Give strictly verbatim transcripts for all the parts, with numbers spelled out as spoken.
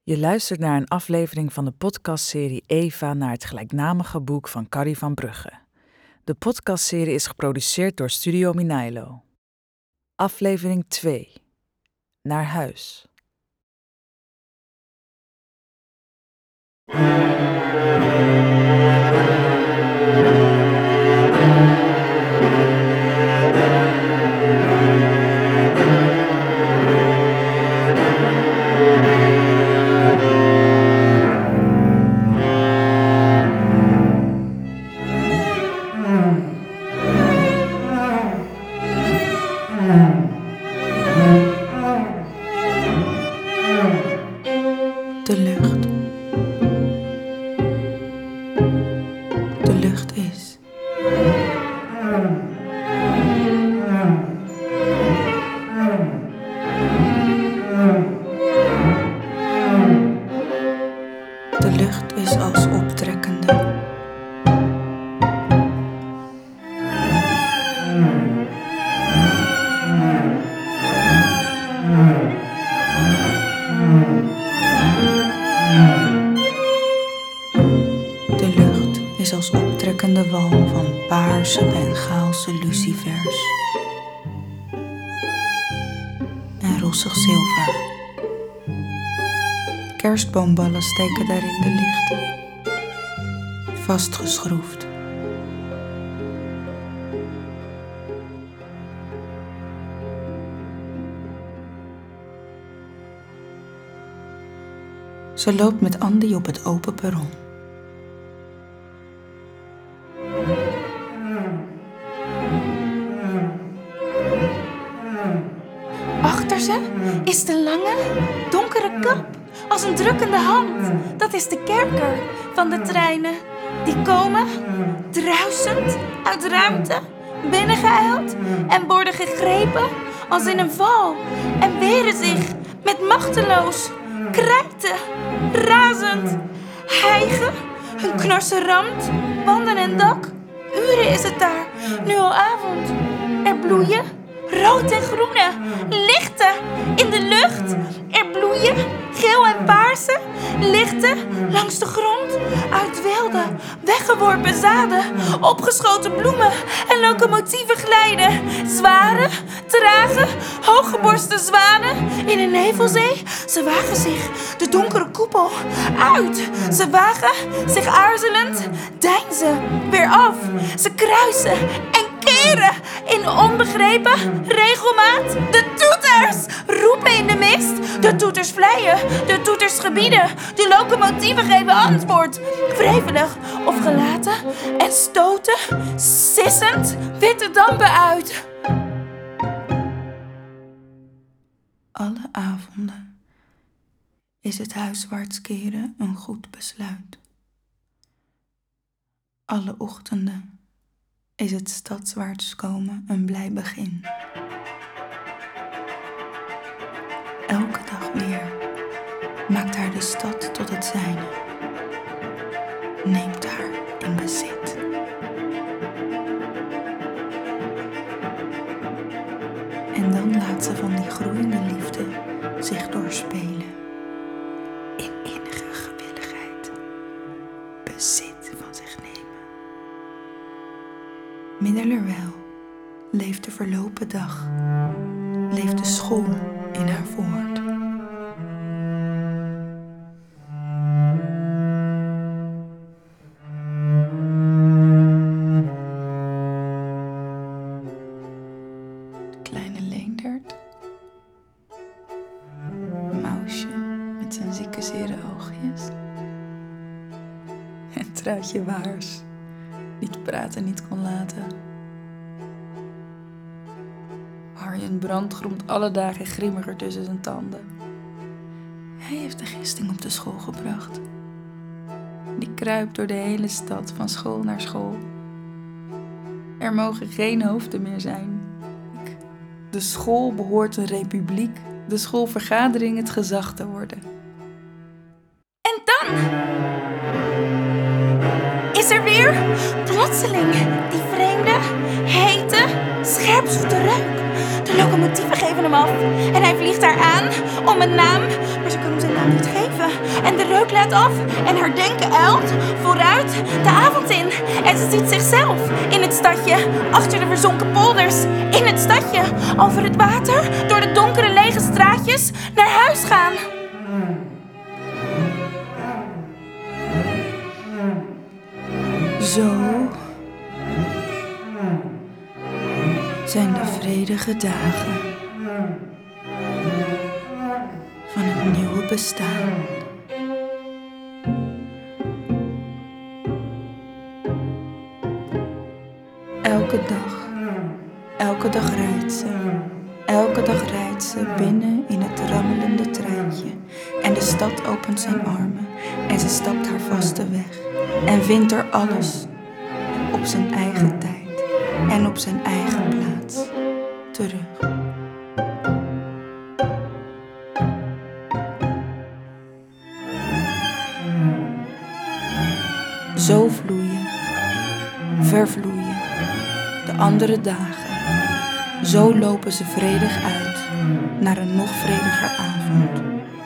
Je luistert naar een aflevering van de podcastserie Eva naar het gelijknamige boek van Carrie van Brugge. De podcastserie is geproduceerd door Studio Minailo. Aflevering twee. Naar huis. De lucht. De lucht is. De lucht is als optrekkende. De lucht is als optrekkende walm van paarse Bengaalse lucifers en rossig zilver. Kerstboomballen steken daarin de lichten, vastgeschroefd. Ze loopt met Andy op het open perron. Achter ze is de lange, donkere kap als een drukkende hand. Dat is de kerker van de treinen. Die komen, druisend, uit ruimte, binnengeijld en worden gegrepen als in een val. En weren zich met machteloos, krijten, razend, hijgen, hun knorsen ramt, wanden en dak. Uren is het daar, nu al avond. Er bloeien rood en groene lichten in de lucht. Er bloeien geel en paarse lichten langs de grond. Uit wilde, weggeworpen zaden, opgeschoten bloemen en locomotieven glijden. Zware, trage, hooggeborste zwanen in een nevelzee. Ze wagen zich de donkere koepel uit. Ze wagen zich aarzelend, deinzen weer af. Ze kruisen en keren in onbegrepen regelmaat. De toeters roepen in de mist. De toeters vleien, de toeters gebieden. De locomotieven geven antwoord. Wrevelig of gelaten en stoten, sissend, witte dampen uit. Alle avonden is het huiswaarts keren een goed besluit. Alle ochtenden is het stadswaarts komen een blij begin. Elke dag weer maakt haar de stad tot het zijne, neemt haar in bezit. En dan laat ze van die groeiende liefde zich doorspelen in innige gewilligheid, bezit van zich nemen. Middelerwijl leeft de verlopen dag, leeft de school in haar voort. De kleine Leendert, Mousje met zijn zieke zere oogjes en Truitje Waars, die het praten niet kon laten. Arjen Brand gromt alle dagen grimmiger tussen zijn tanden. Hij heeft de gisting op de school gebracht. Die kruipt door de hele stad van school naar school. Er mogen geen hoofden meer zijn. De school behoort een republiek. De schoolvergadering het gezag te worden. En dan is er weer plotseling die vreemde, hete, scherpzoete reuk. De locomotieven geven hem af en hij vliegt haar aan om een naam, maar ze kunnen hem zijn naam niet geven. En de reuk laat af en haar denken uilt vooruit de avond in. En ze ziet zichzelf in het stadje, achter de verzonken polders, in het stadje, over het water, door de donkere lege straatjes, naar huis gaan. Zo zijn de vredige dagen van het nieuwe bestaan. Elke dag, elke dag rijdt ze, elke dag rijdt ze binnen in het rammelende treintje. En de stad opent zijn armen en ze stapt haar vaste weg en vindt er alles op zijn eigen tijd en op zijn eigen plaats terug. Zo vloeien, vervloeien de andere dagen. Zo lopen ze vredig uit naar een nog vrediger avond.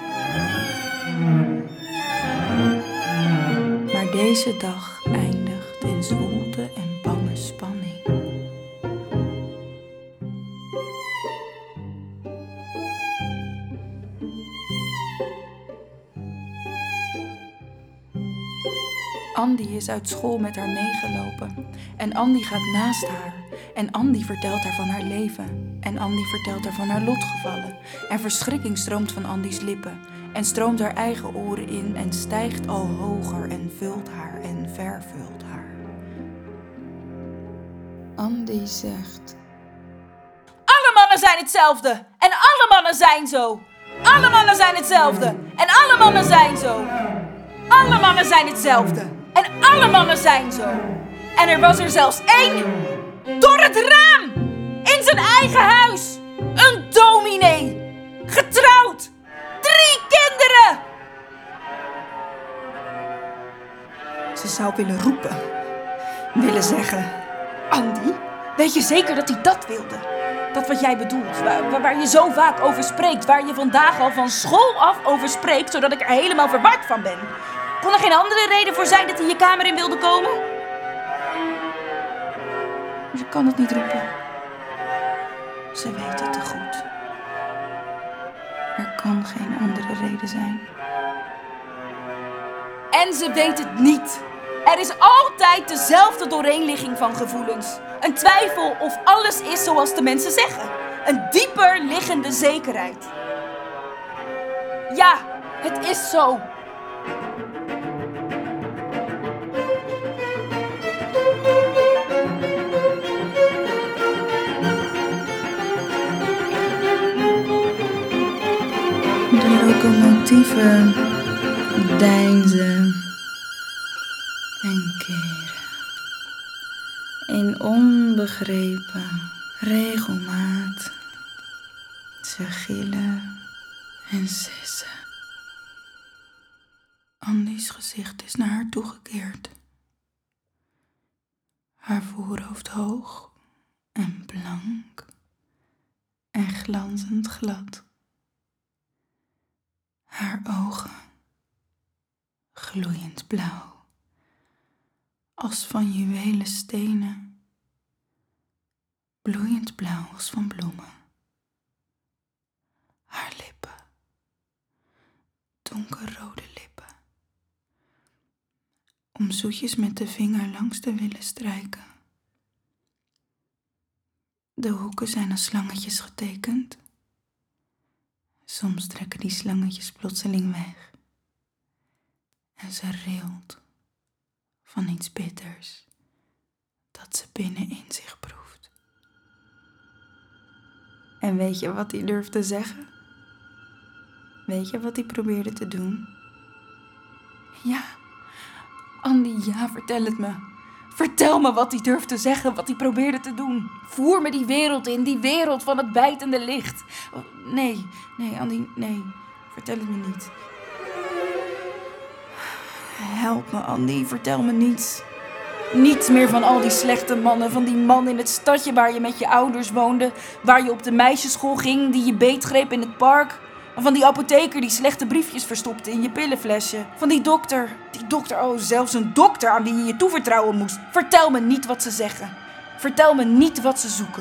Maar deze dag eindigt in zwoelte en bange spanning. Andy is uit school met haar meegelopen. En Andy gaat naast haar. En Andy vertelt haar van haar leven. En Andy vertelt haar van haar lotgevallen. En verschrikking stroomt van Andy's lippen. En stroomt haar eigen oren in. En stijgt al hoger en vult haar en vervult haar. Andy zegt: Alle mannen zijn hetzelfde. En alle mannen zijn zo. Alle mannen zijn hetzelfde. En alle mannen zijn zo. Alle mannen zijn hetzelfde. En alle mannen zijn zo. En er was er zelfs één door het raam in zijn eigen huis. Een dominee. Getrouwd. Drie kinderen. Ze zou willen roepen. Willen zeggen: Andy, weet je zeker dat hij dat wilde? Dat wat jij bedoelt, waar, waar je zo vaak over spreekt, waar je vandaag al van school af over spreekt, zodat ik er helemaal verward van ben. Kon er geen andere reden voor zijn dat hij je kamer in wilde komen? Ze kan het niet roepen. Ze weet het te goed. Er kan geen andere reden zijn. En ze weet het niet. Er is altijd dezelfde dooreenligging van gevoelens. Een twijfel of alles is zoals de mensen zeggen. Een dieper liggende zekerheid. Ja, het is zo. De locomotieven deinzen en keren in onbegrepen regelmaat. Ze gillen en sissen. Andy's gezicht is naar haar toegekeerd. Haar voorhoofd hoog en blank en glanzend glad. Haar ogen gloeiend blauw, als van juwelen stenen, bloeiend blauw als van bloemen. Haar lippen, donkerrode lippen, om zoetjes met de vinger langs te willen strijken. De hoeken zijn als slangetjes getekend. Soms trekken die slangetjes plotseling weg. En ze rilt van iets bitters dat ze binnenin zich proeft. En weet je wat hij durfde zeggen? Weet je wat hij probeerde te doen? Ja, Andy, ja, vertel het me. Vertel me wat hij durfde zeggen, wat hij probeerde te doen. Voer me die wereld in, die wereld van het bijtende licht. Nee, nee, Andy, nee. Vertel het me niet. Help me, Andy, vertel me niets. Niets meer van al die slechte mannen. Van die man in het stadje waar je met je ouders woonde. Waar je op de meisjesschool ging, die je beetgreep in het park. En van die apotheker die slechte briefjes verstopte in je pillenflesje. Van die dokter. Die dokter, oh, zelfs een dokter aan wie je je toevertrouwen moest. Vertel me niet wat ze zeggen. Vertel me niet wat ze zoeken.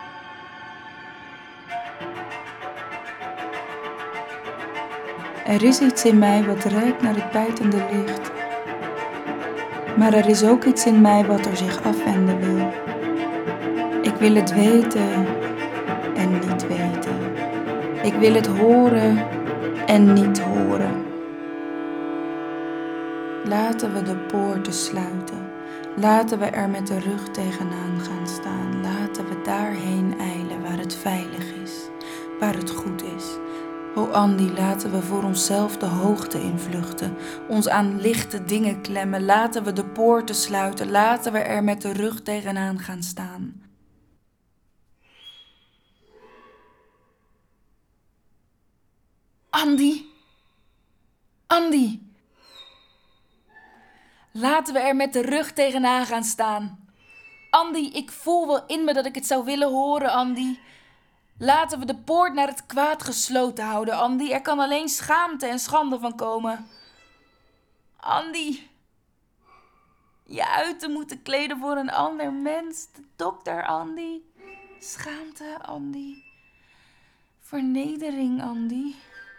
Er is iets in mij wat ruikt naar het buitende licht. Maar er is ook iets in mij wat er zich afwenden wil. Ik wil het weten en niet weten. Ik wil het horen en niet horen. Laten we de poorten sluiten. Laten we er met de rug tegenaan gaan staan. Laten we daarheen eilen waar het veilig is, waar het goed is. O Andy, laten we voor onszelf de hoogte invluchten, ons aan lichte dingen klemmen. Laten we de poorten sluiten, laten we er met de rug tegenaan gaan staan. Andy, Andy. Laten we er met de rug tegenaan gaan staan. Andy, ik voel wel in me dat ik het zou willen horen, Andy. Laten we de poort naar het kwaad gesloten houden, Andy. Er kan alleen schaamte en schande van komen. Andy. Je uit te moeten kleden voor een ander mens. De dokter, Andy. Schaamte, Andy. Vernedering, Andy.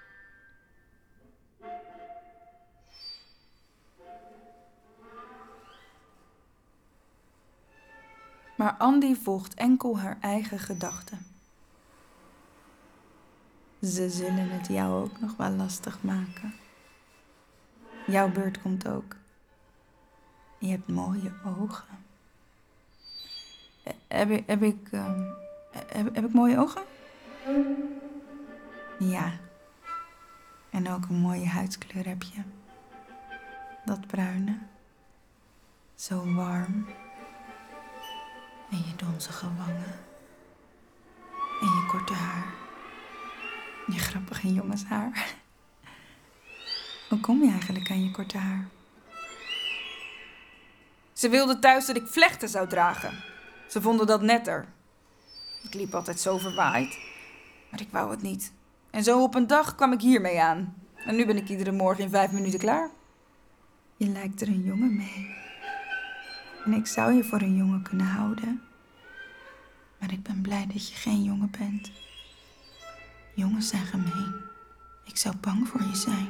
Maar Andy volgt enkel haar eigen gedachten. Ze zullen het jou ook nog wel lastig maken. Jouw beurt komt ook. Je hebt mooie ogen. Heb ik, heb ik, uh, heb, heb ik mooie ogen? Ja. En ook een mooie huidskleur heb je. Dat bruine. Zo warm. En je donzige wangen. En je korte haar. Je grappige jongenshaar. Hoe kom je eigenlijk aan je korte haar? Ze wilden thuis dat ik vlechten zou dragen. Ze vonden dat netter. Ik liep altijd zo verwaaid. Maar ik wou het niet. En zo op een dag kwam ik hiermee aan. En nu ben ik iedere morgen in vijf minuten klaar. Je lijkt er een jongen mee. En ik zou je voor een jongen kunnen houden. Maar ik ben blij dat je geen jongen bent. Jongens zijn gemeen. Ik zou bang voor je zijn.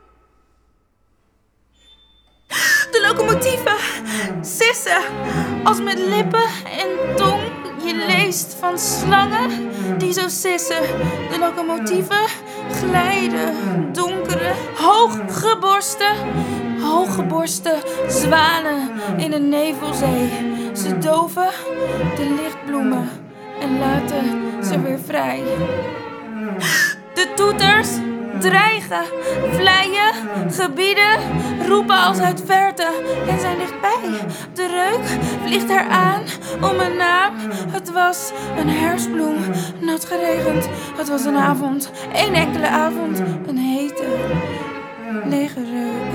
De locomotieven! Sissen! Als met lippen en tong je leest van slangen die zo sissen. De locomotieven glijden, donkere, hooggeborsten, hooggeborsten zwanen in een nevelzee. Ze doven de lichtbloemen en laten ze weer vrij. De toeters dreigen, vleien, gebieden, roepen als uit verte en zijn dichtbij. De reuk vliegt haar aan om een naam. Het was een herfstbloem, nat geregend. Het was een avond, één enkele avond, een hete, lege reuk.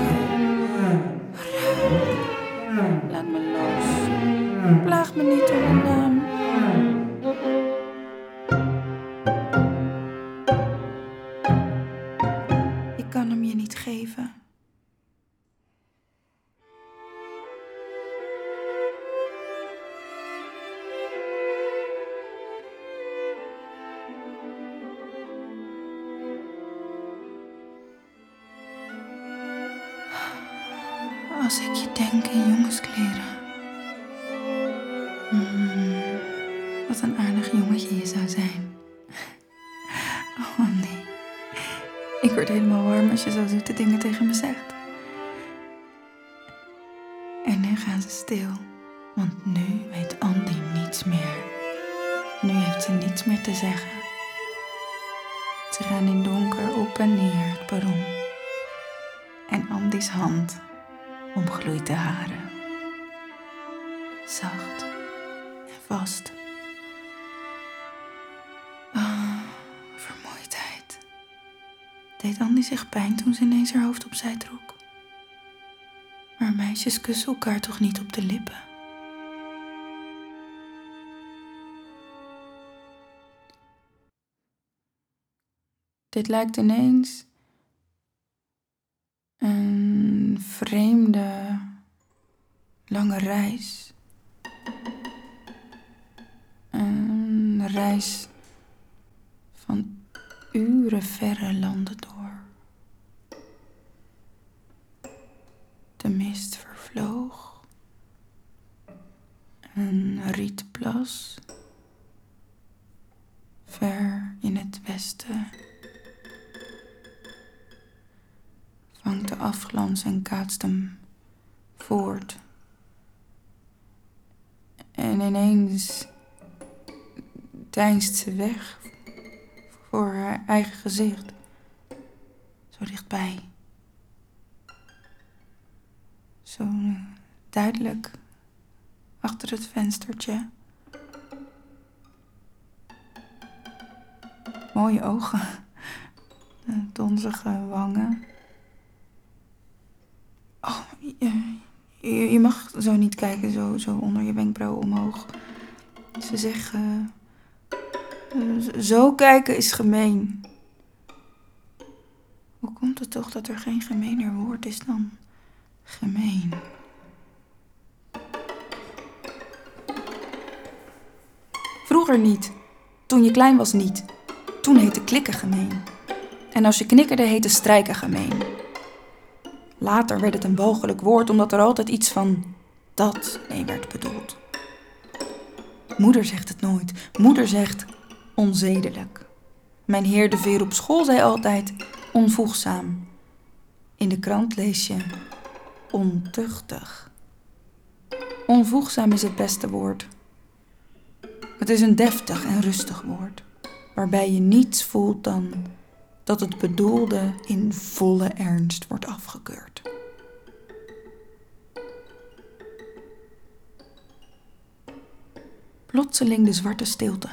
Reuk, laat me los, plaag me niet om een naam. Ik kan hem je niet geven. Als ik je denk in jongenskleren. Mm, wat een aardig jongetje je zou zijn. Oh, nee. Ik word helemaal warm als je zo zoete dingen tegen me zegt. En nu gaan ze stil. Want nu weet Andy niets meer. Nu heeft ze niets meer te zeggen. Ze gaan in donker op en neer het perron. En Andy's hand omgloeit de haren. Zacht en vast. Oh, vermoeidheid. Deed Andy zich pijn toen ze ineens haar hoofd opzij trok? Maar meisjes kussen elkaar toch niet op de lippen? Dit lijkt ineens een vreemde, lange reis. Een reis van uren verre landen door. De mist vervloog. Een rietplas. Ver in het westen vangt de afglans en kaatst hem voort. En ineens deinst ze weg voor haar eigen gezicht. Zo dichtbij. Zo duidelijk achter het venstertje. Mooie ogen. Donzige wangen. Oh, je, je, je mag zo niet kijken, zo, zo onder je wenkbrauw omhoog. Ze zeggen, uh, zo kijken is gemeen. Hoe komt het toch dat er geen gemener woord is dan gemeen? Vroeger niet. Toen je klein was niet. Toen heette klikken gemeen. En als je knikkerde heette strijken gemeen. Later werd het een walgelijk woord omdat er altijd iets van dat mee werd bedoeld. Moeder zegt het nooit. Moeder zegt onzedelijk. Mijn heer de Veer op school zei altijd onvoegzaam. In de krant lees je ontuchtig. Onvoegzaam is het beste woord. Het is een deftig en rustig woord, waarbij je niets voelt dan dat het bedoelde in volle ernst wordt afgekeurd. Plotseling de zwarte stilte.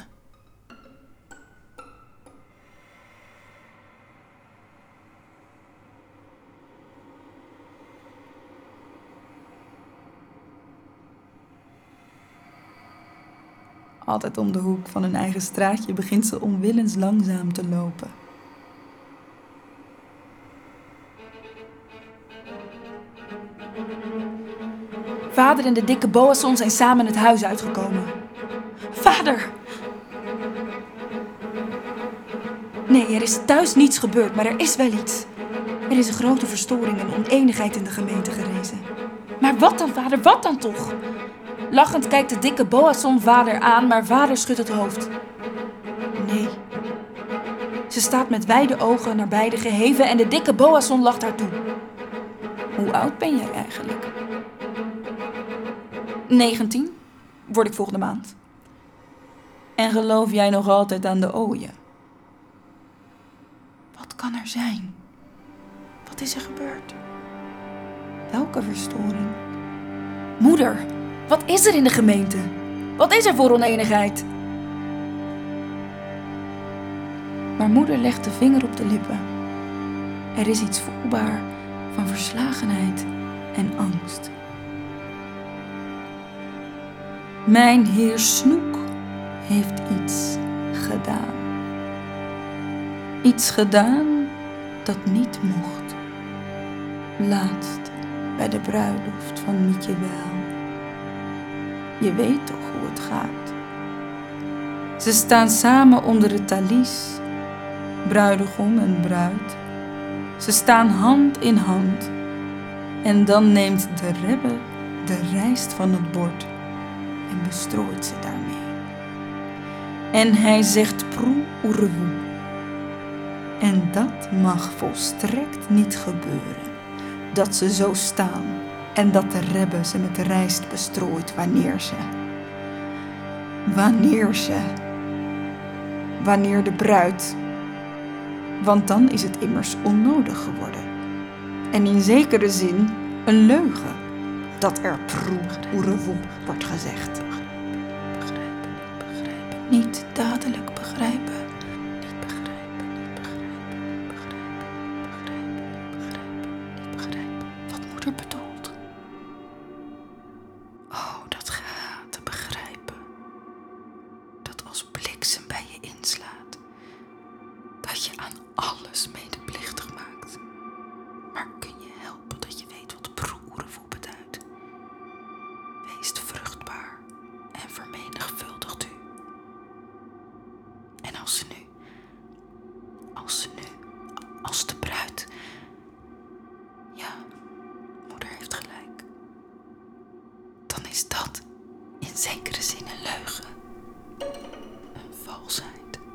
Altijd om de hoek van hun eigen straatje begint ze onwillens langzaam te lopen. Vader en de dikke Boasson zijn samen het huis uitgekomen. Vader! Nee, er is thuis niets gebeurd, maar er is wel iets. Er is een grote verstoring en oneenigheid in de gemeente gerezen. Maar wat dan, vader? Wat dan toch? Lachend kijkt de dikke Boasson vader aan, maar vader schudt het hoofd. Nee. Ze staat met wijde ogen naar beide geheven en de dikke Boasson lacht haar toe. Hoe oud ben jij eigenlijk? negentien, word ik volgende maand. En geloof jij nog altijd aan de ooien? Wat kan er zijn? Wat is er gebeurd? Welke verstoring? Moeder, wat is er in de gemeente? Wat is er voor oneenigheid? Maar moeder legt de vinger op de lippen. Er is iets voelbaar van verslagenheid en angst. Mijn heer Snoek heeft iets gedaan. Iets gedaan dat niet mocht. Laatst bij de bruiloft van Mietje Wel. Je weet toch hoe het gaat. Ze staan samen onder het talies, bruidegom en bruid. Ze staan hand in hand. En dan neemt de rebbe de rijst van het bord en bestrooit ze daarmee. En hij zegt proe oerewoe. En dat mag volstrekt niet gebeuren. Dat ze zo staan en dat de rebbe ze met de rijst bestrooit wanneer ze... Wanneer ze... Wanneer de bruid... Want dan is het immers onnodig geworden. En in zekere zin een leugen dat er proe oerewoe wordt gezegd. Begrijpen, niet begrijpen, niet dadelijk begrijpen. Niet begrijpen, niet begrijpen, niet begrijpen, niet begrijpen, niet begrijpen. Wat moeder bedoelt. Oh, dat gaat te begrijpen. Dat als bliksem bij je inslaat. Dat je aan alles is dat in zekere zin een leugen. Een valsheid.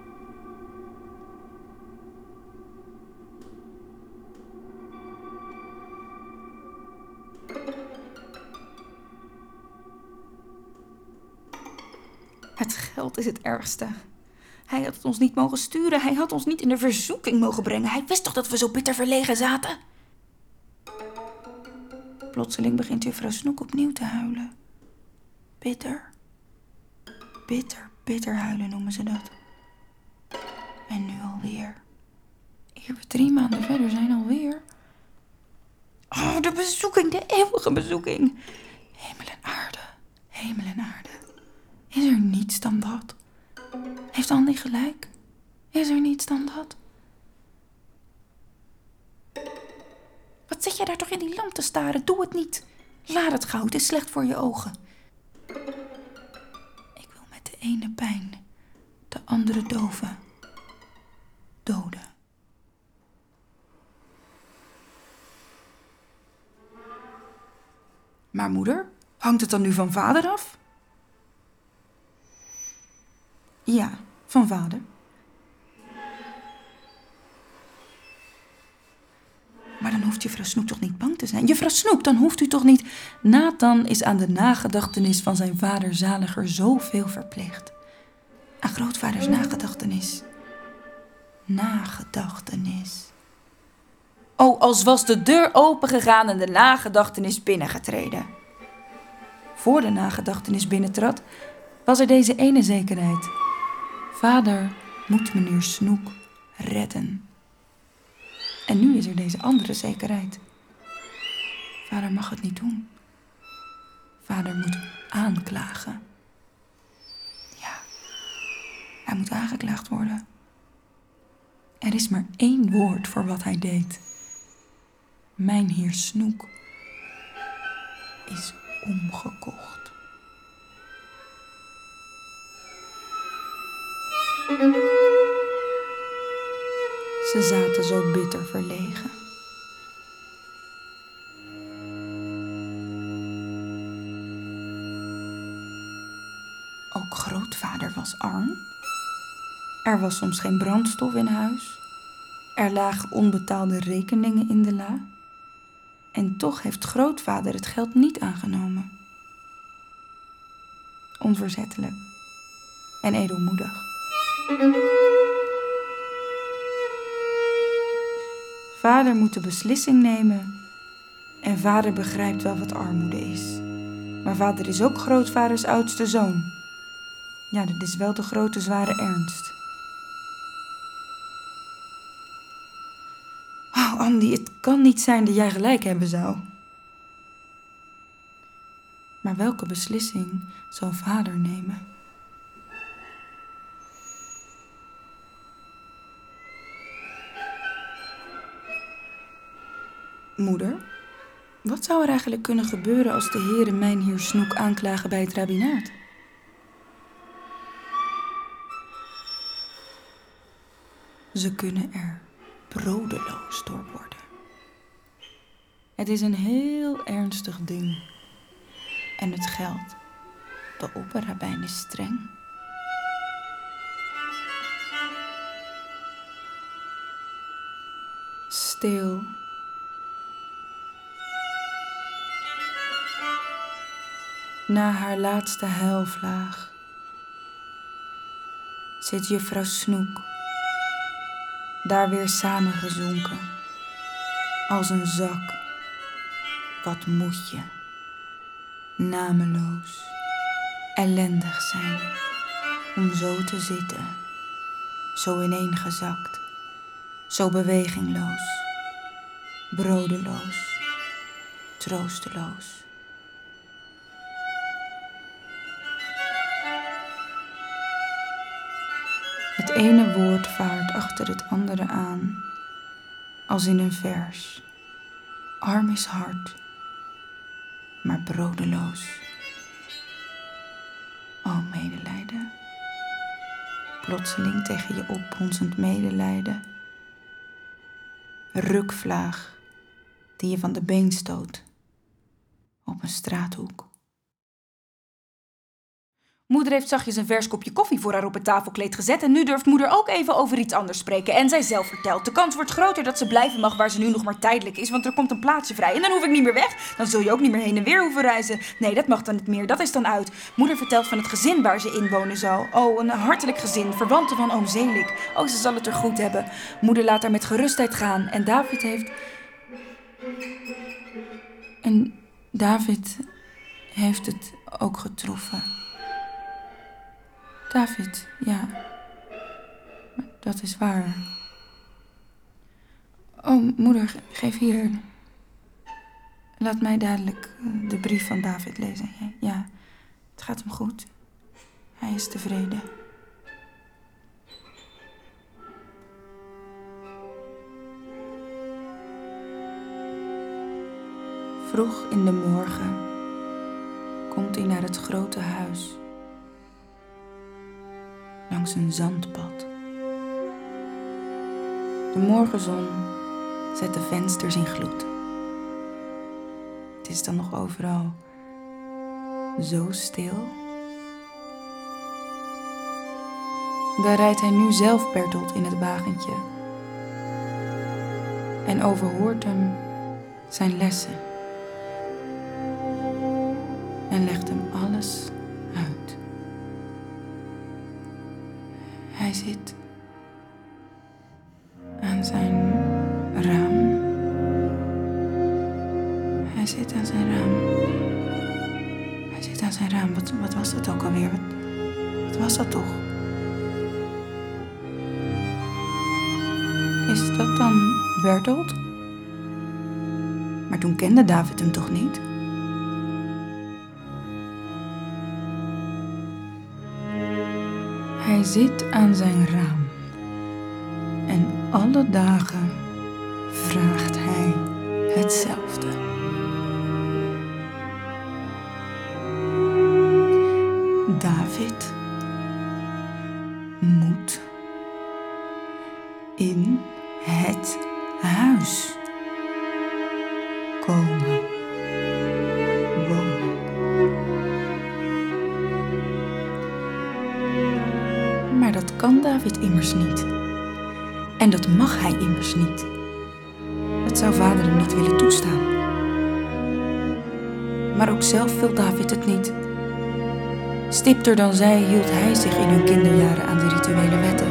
Het geld is het ergste. Hij had het ons niet mogen sturen. Hij had ons niet in de verzoeking mogen brengen. Hij wist toch dat we zo bitter verlegen zaten? Plotseling begint juffrouw Snoek opnieuw te huilen. Bitter. Bitter, bitter huilen noemen ze dat. En nu alweer. Eer we drie maanden verder zijn alweer. Oh, de bezoeking, de eeuwige bezoeking. Hemel en aarde, hemel en aarde. Is er niets dan dat? Heeft Andy gelijk? Is er niets dan dat? Wat zit jij daar toch in die lamp te staren? Doe het niet. Laat het gauw, het is slecht voor je ogen. Ik wil met de ene pijn de andere doven. Doden. Maar moeder, hangt het dan nu van vader af? Ja, van vader. Maar dan hoeft juffrouw Snoek toch niet bang te zijn? Juffrouw Snoek, dan hoeft u toch niet... Nathan is aan de nagedachtenis van zijn vader zaliger zoveel verplicht. Aan grootvaders nagedachtenis. Nagedachtenis. Oh, als was de deur opengegaan en de nagedachtenis binnengetreden. Voor de nagedachtenis binnentrad, was er deze ene zekerheid. Vader moet meneer Snoek redden. En nu is er deze andere zekerheid. Vader mag het niet doen. Vader moet aanklagen. Ja, hij moet aangeklaagd worden. Er is maar één woord voor wat hij deed. Mijn heer Snoek is omgekocht. Ze zaten zo bitter verlegen. Ook grootvader was arm. Er was soms geen brandstof in huis. Er lagen onbetaalde rekeningen in de la. En toch heeft grootvader het geld niet aangenomen. Onverzettelijk en edelmoedig. Vader moet de beslissing nemen en vader begrijpt wel wat armoede is. Maar vader is ook grootvaders oudste zoon. Ja, dat is wel de grote zware ernst. Oh, Andy, het kan niet zijn dat jij gelijk hebben zou. Maar welke beslissing zal vader nemen? Moeder, wat zou er eigenlijk kunnen gebeuren als de heren mijn heer Snoek aanklagen bij het rabbinaat? Ze kunnen er brodeloos door worden. Het is een heel ernstig ding. En het geld, de opperrabijn is streng. Stil. Na haar laatste huilvlaag zit juffrouw Snoek daar weer samengezonken als een zak. Wat moet je, nameloos, ellendig zijn om zo te zitten, zo ineengezakt, zo bewegingloos, brodeloos, troosteloos. Het ene woord vaart achter het andere aan, als in een vers. Arm is hard, maar brodeloos. O medelijden, plotseling tegen je opbonsend medelijden. Rukvlaag die je van de been stoot op een straathoek. Moeder heeft zachtjes een vers kopje koffie voor haar op het tafelkleed gezet en nu durft moeder ook even over iets anders spreken. En zij zelf vertelt, de kans wordt groter dat ze blijven mag waar ze nu nog maar tijdelijk is, want er komt een plaatsje vrij en dan hoef ik niet meer weg. Dan zul je ook niet meer heen en weer hoeven reizen. Nee, dat mag dan niet meer, dat is dan uit. Moeder vertelt van het gezin waar ze in wonen zal. Oh, een hartelijk gezin, verwanten van oom Zelik. Oh, ze zal het er goed hebben. Moeder laat haar met gerustheid gaan en David heeft... En David heeft het ook getroffen. David, ja. Dat is waar. Oh, moeder, geef hier. Laat mij dadelijk de brief van David lezen. Ja, het gaat hem goed. Hij is tevreden. Vroeg in de morgen komt hij naar het grote huis. Langs een zandpad. De morgenzon zet de vensters in gloed. Het is dan nog overal zo stil. Daar rijdt hij nu zelf Bertolt in het wagentje. En overhoort hem zijn lessen. En legt hem alles uit. Hij zit aan zijn raam. Hij zit aan zijn raam. Hij zit aan zijn raam. Wat, wat was dat ook alweer? Wat, wat was dat toch? Is dat dan Bertolt? Maar toen kende David hem toch niet? Hij zit aan zijn raam en alle dagen vraagt hij hetzelfde. David moet in het huis komen wonen. Maar dat kan David immers niet. En dat mag hij immers niet. Dat zou vader hem niet willen toestaan. Maar ook zelf wil David het niet. Stipter dan zij hield hij zich in hun kinderjaren aan de rituele wetten.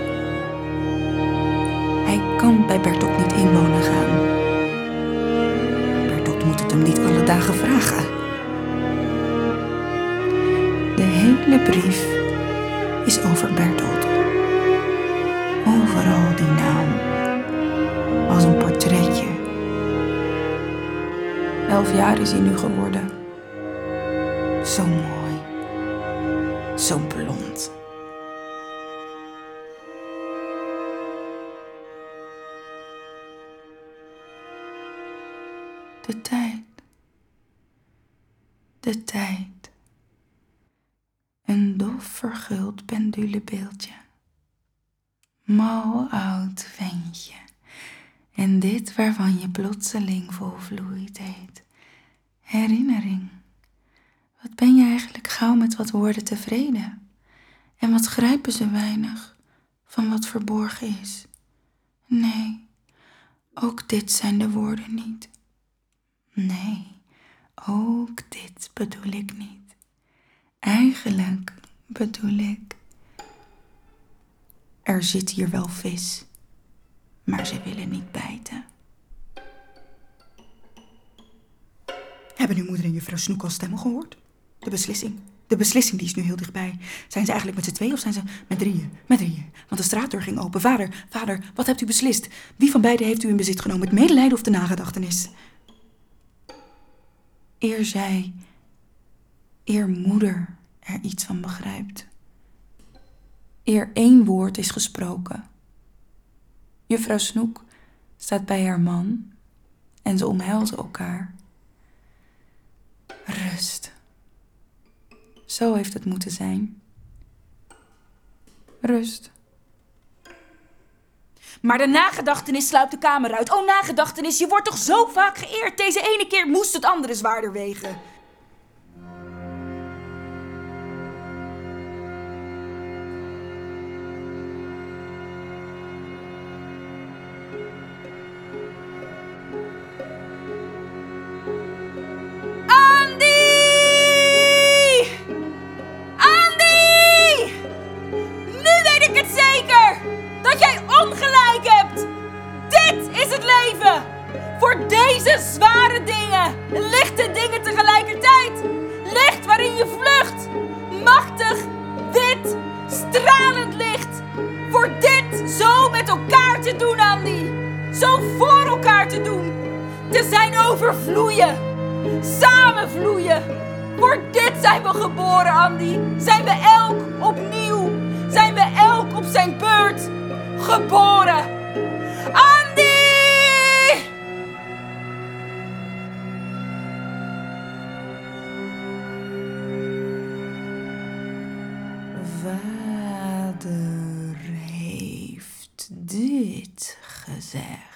Hij kan bij Bertolt niet inwonen gaan. Bertolt moet het hem niet alle dagen vragen. De hele brief is over Bertolt. Overal die naam. Als een portretje. Elf jaar is hij nu geworden. Zo mooi. Zo blond. De tijd. De tijd. Een dof verguld pendulebeeldje. Mal oud ventje. En dit waarvan je plotseling volvloeit heet herinnering. Wat ben je eigenlijk gauw met wat woorden tevreden? En wat grijpen ze weinig van wat verborgen is? Nee, ook dit zijn de woorden niet. Nee, ook dit bedoel ik niet. Eigenlijk bedoel ik... Er zit hier wel vis, maar ze willen niet bijten. Hebben nu moeder en juffrouw Snoek al stemmen gehoord? De beslissing. De beslissing die is nu heel dichtbij. Zijn ze eigenlijk met z'n tweeën of zijn ze met drieën? Met drieën. Want de straatdeur ging open. Vader, vader, wat hebt u beslist? Wie van beiden heeft u in bezit genomen? Het medelijden of de nagedachtenis? Eer zij, eer moeder er iets van begrijpt. Eer één woord is gesproken. Juffrouw Snoek staat bij haar man en ze omhelzen elkaar. Rust. Zo heeft het moeten zijn. Rust. Maar de nagedachtenis sluipt de kamer uit. Oh, nagedachtenis, je wordt toch zo vaak geëerd. Deze ene keer moest het andere zwaarder wegen. overvloeien. Samen vloeien. Voor dit zijn we geboren, Andy. Zijn we elk opnieuw. Zijn we elk op zijn beurt geboren. Andy! Vader heeft dit gezegd.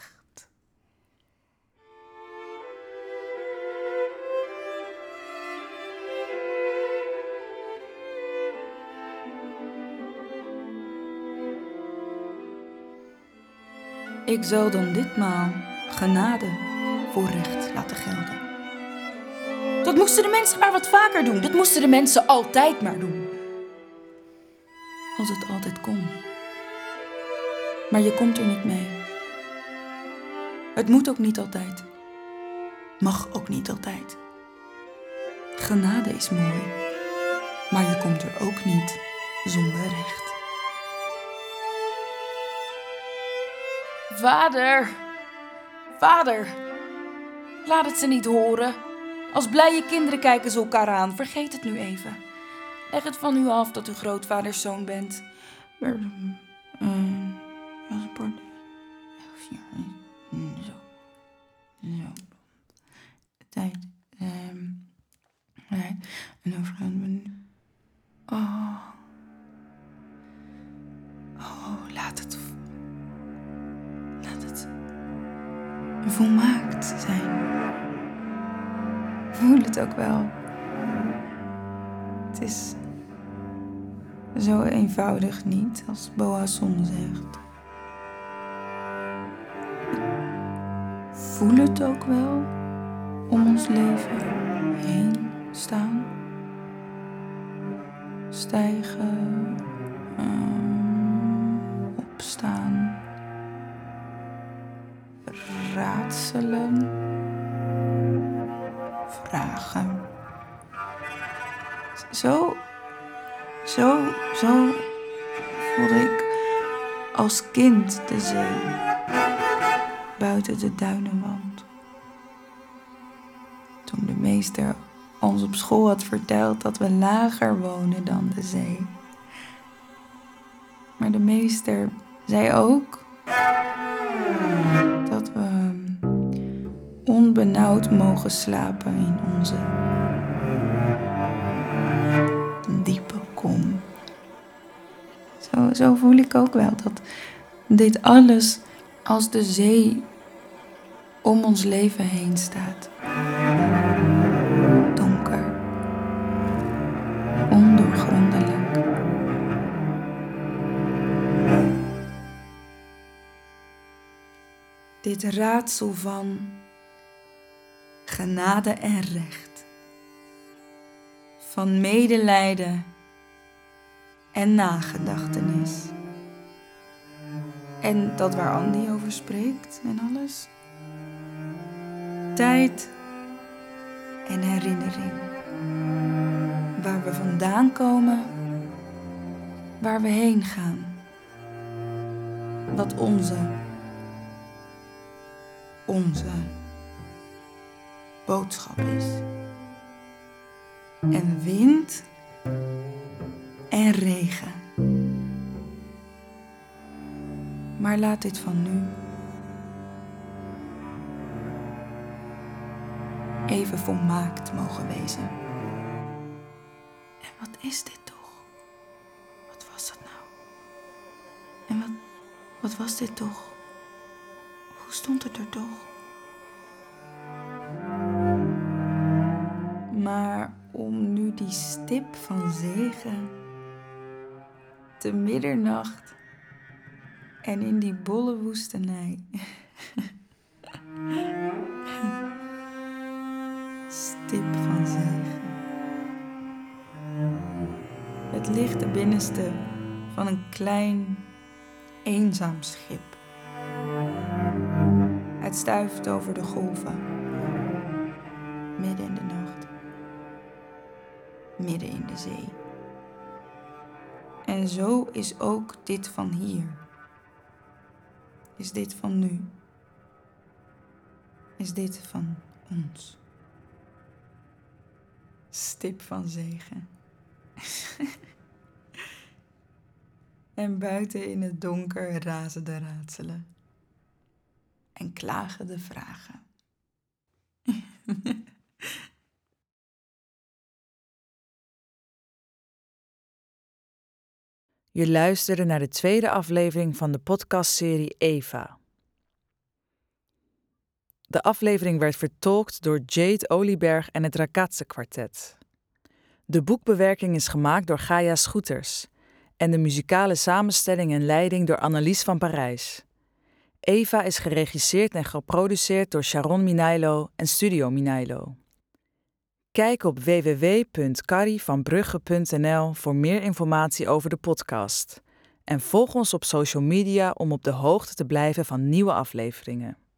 Ik zal dan ditmaal genade voor recht laten gelden. Dat moesten de mensen maar wat vaker doen. Dat moesten de mensen altijd maar doen. Als het altijd kon. Maar je komt er niet mee. Het moet ook niet altijd. Mag ook niet altijd. Genade is mooi. Maar je komt er ook niet zonder recht. Vader, vader, laat het ze niet horen. Als blije kinderen kijken ze elkaar aan. Vergeet het nu even. Leg het van u af dat u grootvaders zoon bent. Maar, um, als het bord elf jaar is. Zo. Zo. Tijd. Um, nee. En dan gaan we nu. Oh. Oh, laat het. Laat het volmaakt zijn. Voel het ook wel. Het is zo eenvoudig niet als Boasson zegt. Voel het ook wel om ons leven heen staan. Stijgen, um, opstaan. Raadselen, vragen. Zo, zo, zo voelde ik als kind de zee buiten de duinenwand. Toen de meester ons op school had verteld dat we lager wonen dan de zee. Maar de meester zei ook dat we onbenauwd mogen slapen in onze diepe kom. Zo, zo voel ik ook wel dat dit alles als de zee om ons leven heen staat. Donker, ondoorgrondelijk. Dit raadsel van genade en recht, van medelijden en nagedachtenis. En dat waar Andy over spreekt en alles. Tijd en herinnering. Waar we vandaan komen, waar we heen gaan. Wat onze, onze boodschap is. En wind en regen. Maar laat dit van nu even volmaakt mogen wezen. En wat is dit toch? Wat was dat nou? En wat, wat was dit toch? Hoe stond het er toch? Maar om nu die stip van zegen te middernacht en in die bolle woestenij. Stip van zegen. Het lichte binnenste van een klein, eenzaam schip. Het stuift over de golven. Midden in de nacht. Midden in de zee. En zo is ook dit van hier. Is dit van nu. Is dit van ons. Stip van zegen. En buiten in het donker razen de raadselen. En klagen de vragen. Je luisterde naar de tweede aflevering van de podcastserie Eva. De aflevering werd vertolkt door Jade Olieberg en het Rakatse Kwartet. De boekbewerking is gemaakt door Gaia Schoeters en de muzikale samenstelling en leiding door Annelies van Parijs. Eva is geregisseerd en geproduceerd door Sharon Minailo en Studio Minailo. Kijk op w w w punt carrie van brugge punt n l voor meer informatie over de podcast. En volg ons op social media om op de hoogte te blijven van nieuwe afleveringen.